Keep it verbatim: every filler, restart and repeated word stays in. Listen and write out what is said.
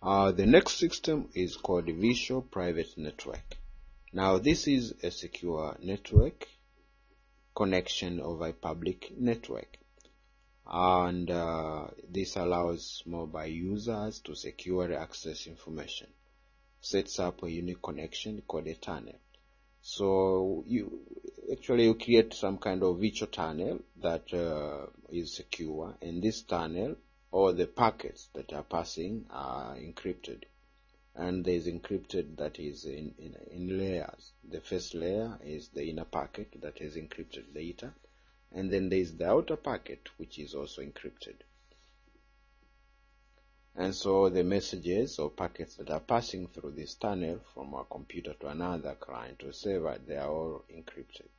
Uh, the next system is called Visual Private Network. Now this is a secure network connection over a public network, and uh, this allows mobile users to securely access information. Sets up a unique connection called a tunnel. So you actually you create some kind of virtual tunnel that uh, is secure, and this tunnel, all the packets that are passing, are encrypted. And there is encrypted that is in, in, in layers. The first layer is the inner packet that is encrypted data, and then there is the outer packet which is also encrypted. And so the messages or packets that are passing through this tunnel from a computer to another client or server, they are all encrypted.